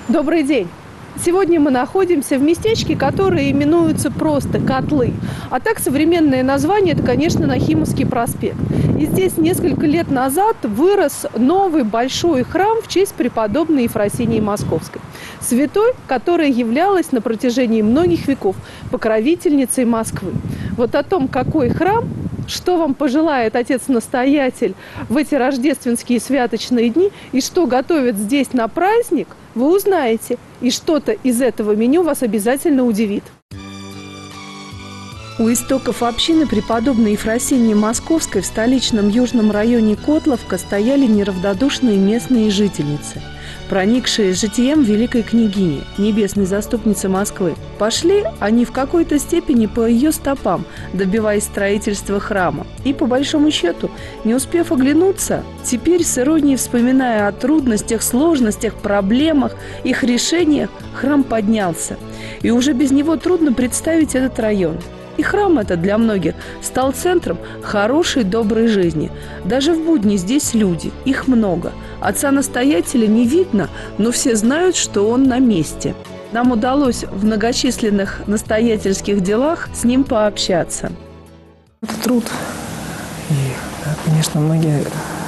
Добрый день! Сегодня мы находимся в местечке, которое именуется просто Котлы. А так современное название – это, конечно, Нахимовский проспект. И здесь несколько лет назад вырос новый большой храм в честь преподобной Ефросинии Московской. Святой, которая являлась на протяжении многих веков покровительницей Москвы. Вот о том, какой храм, что вам пожелает отец-настоятель в эти рождественские святочные дни и что готовят здесь на праздник, вы узнаете. И что-то из этого меню вас обязательно удивит. У истоков общины преподобной Ефросинии Московской в столичном южном районе Котловка стояли неравнодушные местные жительницы, проникшие житием великой княгини, небесной заступницы Москвы. Пошли они в какой-то степени по ее стопам, добиваясь строительства храма. И, по большому счету, не успев оглянуться, теперь с иронией вспоминая о трудностях, сложностях, проблемах, их решениях, храм поднялся. И уже без него трудно представить этот район. И храм этот для многих стал центром хорошей, доброй жизни. Даже в будни здесь люди, их много. Отца-настоятеля не видно, но все знают, что он на месте. Нам удалось в многочисленных настоятельских делах с ним пообщаться. Это труд. И, конечно, многие,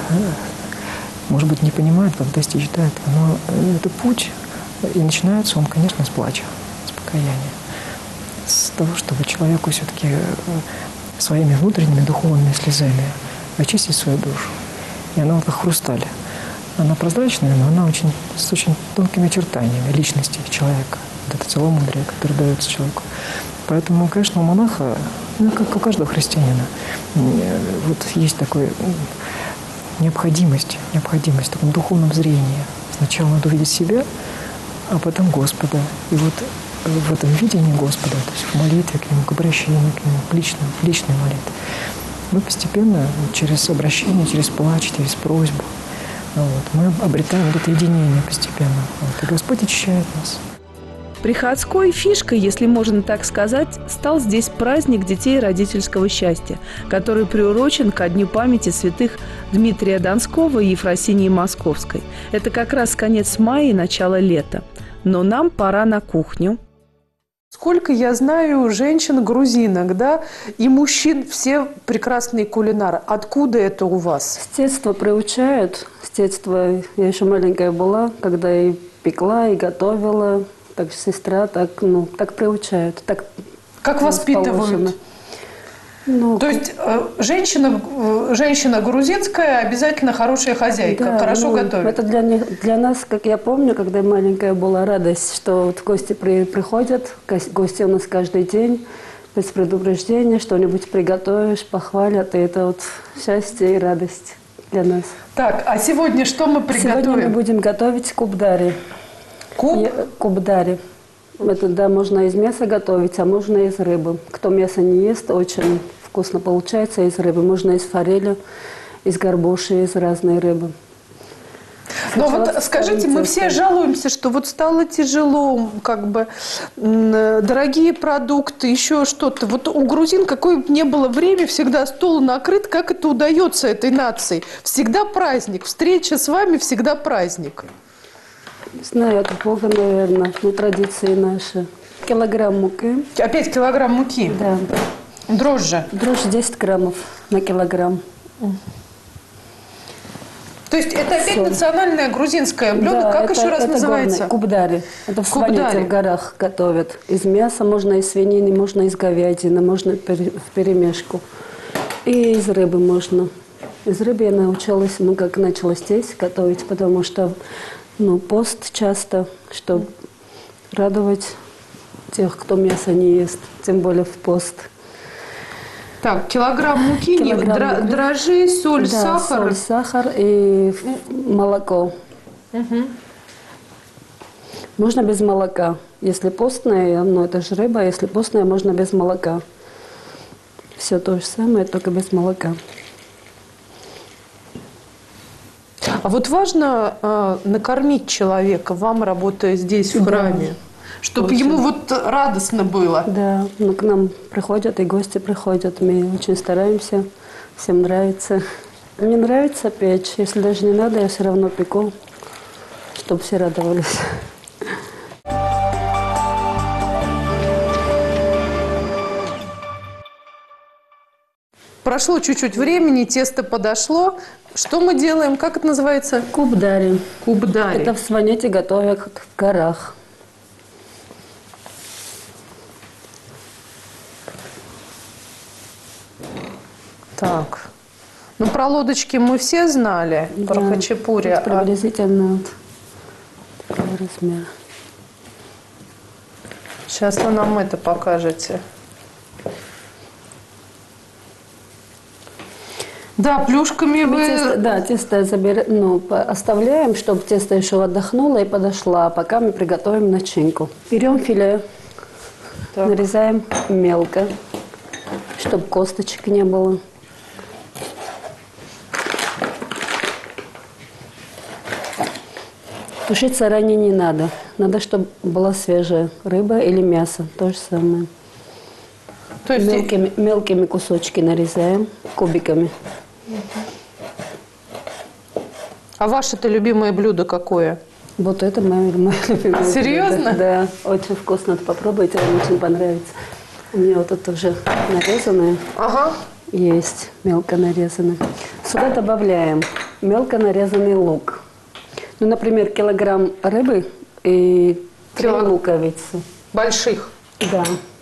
может быть, не понимают, как достичь до этого. Но это путь, и начинается он, конечно, с плача, с покаяния. С того, чтобы человеку все-таки своими внутренними духовными слезами очистить свою душу. И она вот как хрусталь. Она прозрачная, но она с очень тонкими чертаниями личности человека. Вот это целомудрие, которое дается человеку. Поэтому, конечно, у монаха, как у каждого христианина, вот есть такая необходимость в таком духовном зрении. Сначала надо увидеть себя, а потом Господа. И вот в этом видении Господа, то есть в молитве к Нему, к обращению к Нему, к личной молитве, мы постепенно через обращение, через плач, через просьбу, мы обретаем вот это единение постепенно. И Господь очищает нас. Приходской фишкой, если можно так сказать, стал здесь праздник детей родительского счастья, который приурочен ко дню памяти святых Дмитрия Донского и Ефросинии Московской. Это как раз конец мая и начало лета. Но нам пора на кухню. Сколько я знаю женщин-грузинок, да, и мужчин, все прекрасные кулинары. Откуда это у вас? С детства приучают. С детства я еще маленькая была, когда и пекла, и готовила. Так сестра, так приучают. Так как воспитывают? То есть женщина грузинская обязательно хорошая хозяйка, да, хорошо готовит. Это для нас, как я помню, когда я маленькая была, радость, что вот гости приходят, гости у нас каждый день, без предупреждения, что-нибудь приготовишь, похвалят, и это вот счастье и радость для нас. Так, а сегодня что мы приготовим? Сегодня мы будем готовить кубдари. Кубдари. Это, да, можно из мяса готовить, а можно из рыбы. Кто мясо не ест, очень вкусно получается из рыбы. Можно из форели, из горбуши, из разной рыбы. Но вот скажите, мы все жалуемся, что вот стало тяжело, как бы дорогие продукты, еще что-то. Вот у грузин какое бы ни было время, всегда стол накрыт. Как это удается этой нации? Всегда праздник. Встреча с вами всегда праздник. Не знаю, от Бога, наверное, традиции наши. Килограмм муки. Опять килограмм муки? Да. Дрожжи? Дрожжи 10 граммов на килограмм. То есть это опять национальное грузинское блюдо? Да, как еще раз называется? Кубдари. Это в Сванете, в горах готовят. Из мяса, можно из свинины, можно из говядины, можно вперемешку. И из рыбы можно. Из рыбы я научилась, как начала здесь готовить, потому что пост часто, чтобы радовать тех, кто мясо не ест, тем более в пост. Так, килограмм муки, дрожжи, соль, да, сахар. Соль, сахар и молоко. Угу. Можно без молока. Если постное, это же рыба, если постное, можно без молока. Все то же самое, только без молока. А вот важно накормить человека, вам, работая здесь, в храме, чтобы ему вот радостно было. Да, к нам приходят, и гости приходят. Мы очень стараемся, всем нравится. Мне нравится печь. Если даже не надо, я все равно пеку, чтобы все радовались. прошло чуть-чуть времени, тесто подошло. Что мы делаем? Как это называется? Кубдари. Кубдари. Это в Сванете готовят в горах. Так. Ну, про лодочки мы все знали, Да. про хачапури. Вот приблизительно вот такого размера. Сейчас вы нам это покажете. Да, плюшками вы... Тесто оставляем, чтобы тесто еще отдохнуло и подошло. А пока мы приготовим начинку. Берем филе, Так. нарезаем мелко, чтобы косточек не было. Тушить заранее не надо. Надо, чтобы была свежая рыба или мясо. То же самое. То есть... Мелкими кусочки нарезаем, кубиками. А ваше-то любимое блюдо какое? Вот это мое любимое. Серьезно? блюдо. Да, очень вкусно. Попробуйте, вам очень понравится. У меня вот это уже нарезанное. Ага. Есть мелко нарезанное. Сюда добавляем мелко нарезанный лук. Ну, например, килограмм рыбы и 3 луковицы. Больших? Да.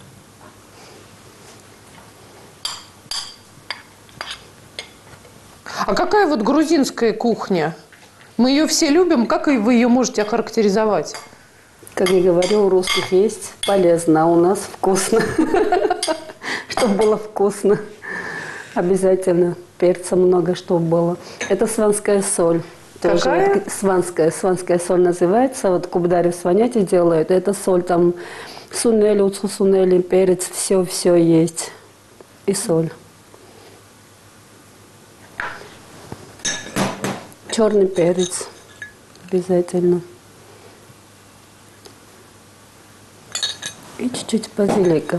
А какая вот грузинская кухня? Мы ее все любим. Как вы ее можете охарактеризовать? Как я говорю, у русских есть полезно, а у нас вкусно. Чтобы было вкусно. Обязательно перца много, чтобы было. Это сванская соль. Какая? Сванская соль называется. Вот кубдари в Сваняте делают. Это соль там сунели, уцу-сунели, перец, все есть. И соль. Черный перец обязательно. И чуть-чуть базилика.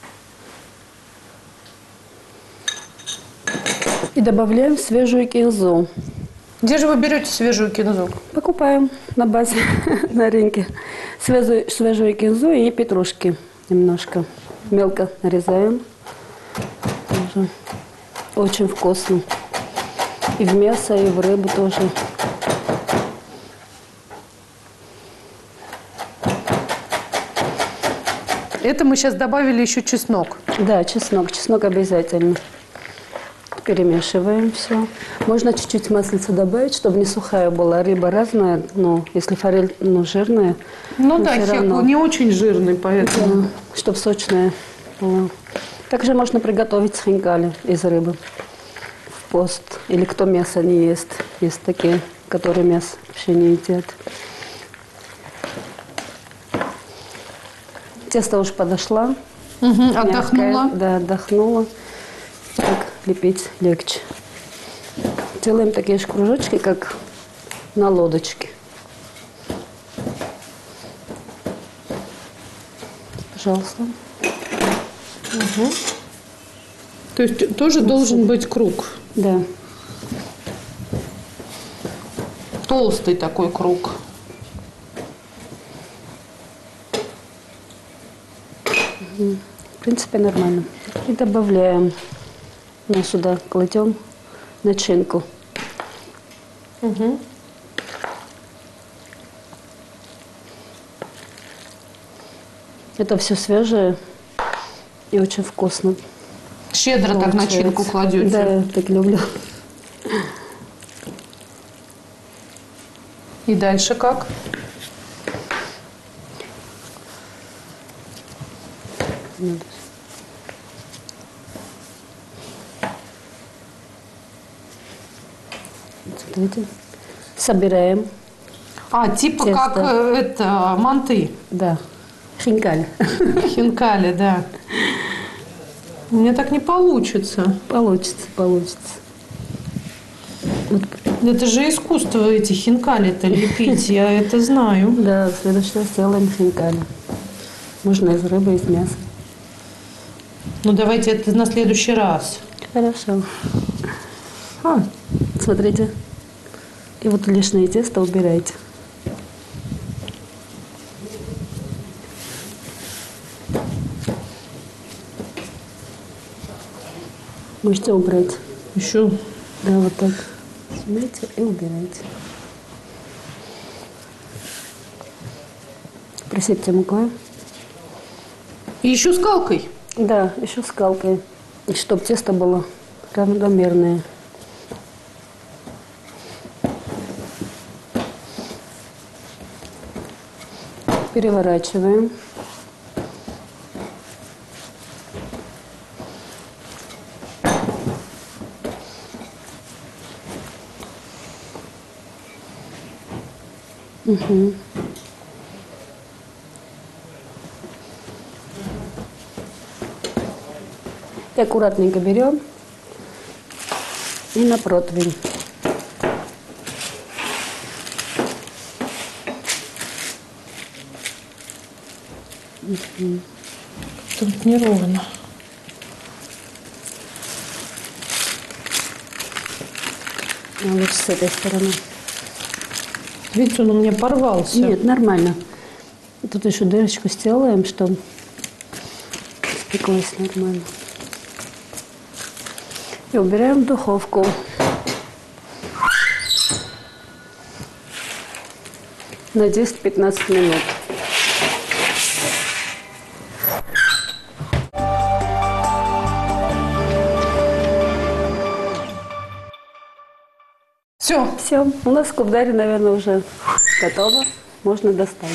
И добавляем свежую кинзу. Где же вы берете свежую кинзу? Покупаем на базе, на рынке. Свежую кинзу и петрушки немножко. Мелко нарезаем. Тоже очень вкусно. И в мясо, и в рыбу тоже. Это мы сейчас добавили еще чеснок. Да, чеснок. Чеснок обязательно. Перемешиваем все. Можно чуть-чуть маслица добавить, чтобы не сухая была. Рыба разная, но если форель жирная. Ну да, хеку не очень жирный, поэтому. Да, чтобы сочная была. Также можно приготовить хинкали из рыбы в пост. Или кто мясо не ест. Есть такие, которые мясо вообще не едят. Тесто уже подошло. Отдохнула. Мягкое. Да, отдохнула. Так лепить легче. Делаем такие же кружочки, как на лодочке. Пожалуйста. То есть тоже должен быть круг. Да. Толстый такой круг. В принципе, нормально. И добавляем. Ну, сюда кладем начинку. Это все свежее и очень вкусно. Щедро так начинку кладете. Да, я так люблю. И дальше как? Смотрите. Собираем. Типа тесто. как это, манты. Да. Хинкали. Хинкали, да. У меня так не получится. Получится. Вот. Это же искусство эти хинкали-то лепить, я это знаю. Да, в следующий раз сделаем хинкали. Можно из рыбы, из мяса. Ну, давайте это на следующий раз. Хорошо. Смотрите. И вот лишнее тесто убирайте. Можете убрать. Еще. Да, вот так. Снимайте и убирайте. Присыпьте мукой. И еще скалкой? Да, еще скалкой. Чтобы тесто было равномерное. Переворачиваем. Угу. И аккуратненько берем и на противень. Тут неровно. Лучше с этой стороны. Видите, он у меня порвался. Нет, нормально. Тут еще дырочку сделаем, чтобы спеклось нормально. И убираем в духовку. На 10-15 минут. Все. Все, у нас кубдари, наверное, уже готово. Можно достать.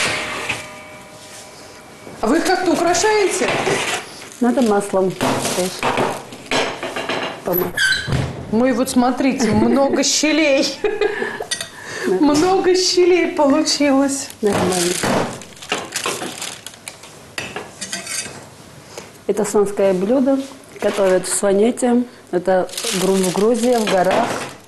А вы их как-то украшаете? Надо маслом тоже помыть. Мы вот смотрите, много щелей. Много щелей получилось. Нормально. Это слонское блюдо. Готовят в Сванете. Это в Грузии, в горах.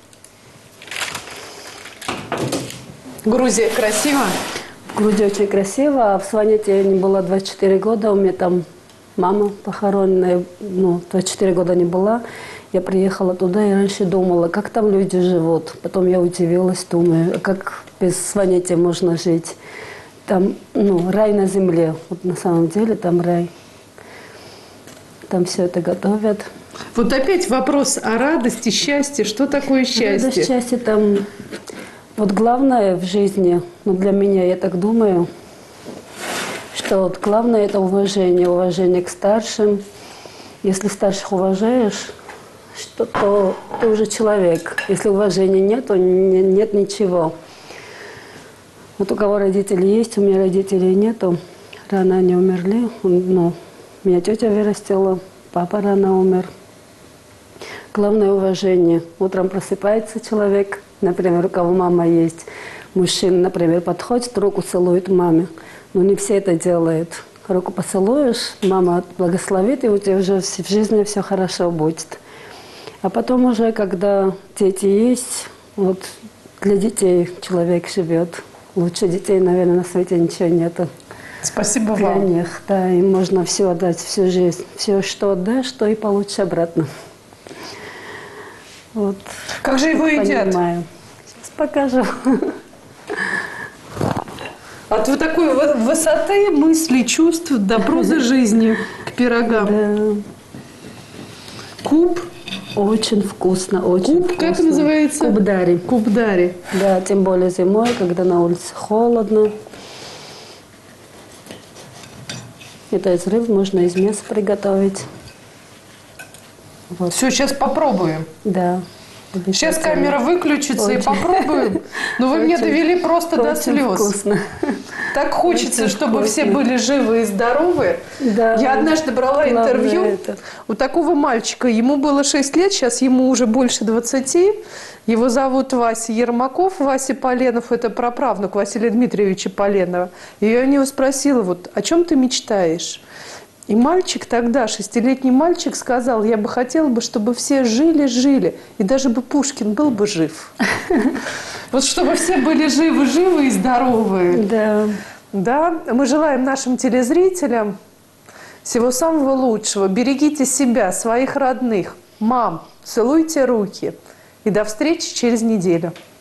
Грузия красиво? В Грузии очень красиво. А в Сванете я не была 24 года. У меня там мама похороненная. 24 года не была. Я приехала туда и раньше думала, как там люди живут. Потом я удивилась, думаю, как без Сванете можно жить. Там, рай на земле. Вот на самом деле там рай. Там все это готовят. Вот опять вопрос о радости, счастье. Что такое счастье? Радость, счастье там... Вот главное в жизни, для меня, я так думаю, что вот главное это уважение к старшим. Если старших уважаешь, то ты уже человек. Если уважения нет, то нет ничего. Вот у кого родители есть, у меня родителей нету. Рано они умерли. Меня тетя вырастила, папа рано умер. Главное уважение. Утром просыпается человек. Например, у кого мама есть, мужчина, например, подходит, руку целует маме. Но не все это делают. Руку поцелуешь, мама благословит, и у тебя уже в жизни все хорошо будет. А потом уже, когда дети есть, вот для детей человек живет. Лучше детей, наверное, на свете ничего нету. Спасибо для вам. них, да, им можно все отдать, всю жизнь. Все, что отдашь, то и получишь обратно. Вот. Как же его едят? Понимаю. Сейчас покажу. От вот такой высоты мыслей, чувств до прозы жизни к пирогам. Да. Куб. Очень вкусно, очень Куб, вкусно. как называется? Кубдари. Кубдари. Да, тем более зимой, когда на улице холодно. Это из рыбы можно из мяса приготовить. Вот. Все, сейчас попробуем. Да. Сейчас камера выключится и Очень. попробуем. Но вы мне довели просто до слез. Вкусно. Так хочется, Очень чтобы вкусно. все были живы и здоровы. Да. Я однажды брала Главное интервью это. у такого мальчика. Ему было 6 лет, сейчас ему уже больше 20. Его зовут Вася Ермаков. Вася Поленов – это праправнук Василия Дмитриевича Поленова. И я у него спросила, вот, о чем ты мечтаешь? И мальчик тогда, 6-летний мальчик, сказал, я бы хотела, чтобы все жили-жили, и даже бы Пушкин был бы жив. Вот чтобы все были живы и здоровы. Да. Да, мы желаем нашим телезрителям всего самого лучшего. Берегите себя, своих родных. Мам, целуйте руки. И до встречи через неделю.